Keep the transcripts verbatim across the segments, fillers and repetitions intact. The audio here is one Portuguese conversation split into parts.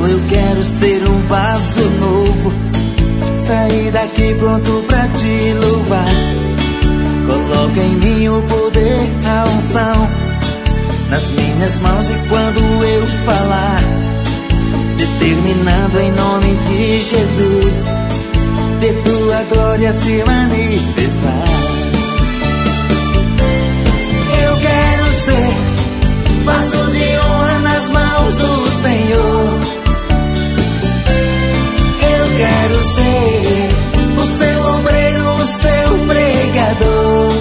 eu quero ser um vaso novo, sair daqui pronto pra te louvar. Coloca em mim o poder, a unção nas minhas mãos, e quando eu falar, determinando em nome de Jesus, de tua glória se manifestar. Eu quero ser vaso de honra nas mãos do Senhor. Eu quero ser o seu obreiro, o seu pregador,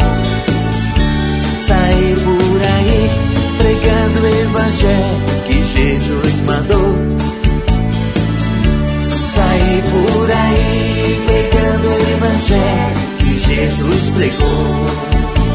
sair por aí pregando o evangelho que Jesus mandou. Sair por aí pregando o evangelho que Jesus pregou.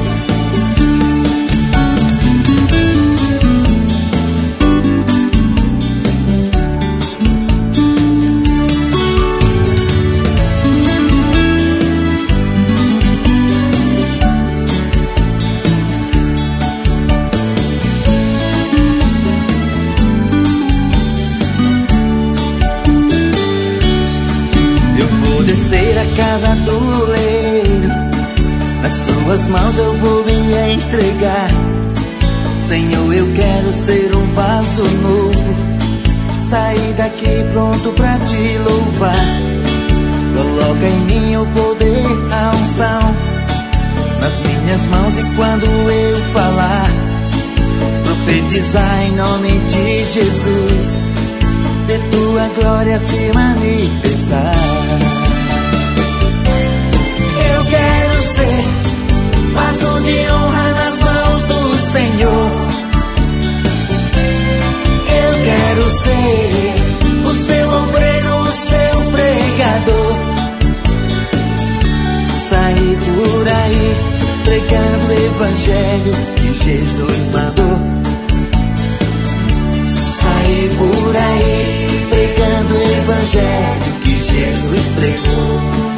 Casa do leiro, nas suas mãos eu vou me entregar. Senhor, eu quero ser um vaso novo, sair daqui pronto pra te louvar. Coloca em mim o poder, a unção nas minhas mãos, e quando eu falar, profetizar em nome de Jesus, de tua glória se manifestar. Quero ser vaso de honra nas mãos do Senhor. Eu quero ser o seu obreiro, o seu pregador, sair por aí pregando o evangelho que Jesus mandou. Sair por aí pregando o evangelho que Jesus pregou.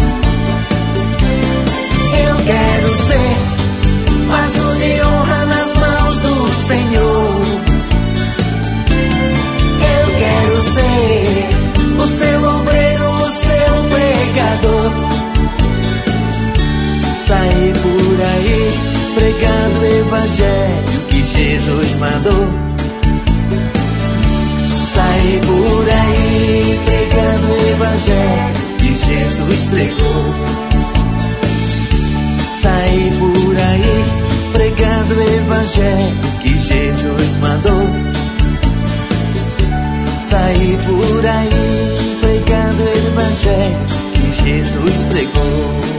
Quero ser vaso de honra nas mãos do Senhor. Eu quero ser o seu obreiro, o seu pregador, sair por aí pregando o evangelho que Jesus mandou. Sair por aí pregando o evangelho que Jesus pregou. Sair por aí pregando o evangelho que Jesus mandou. Sair por aí pregando o evangelho que Jesus pregou.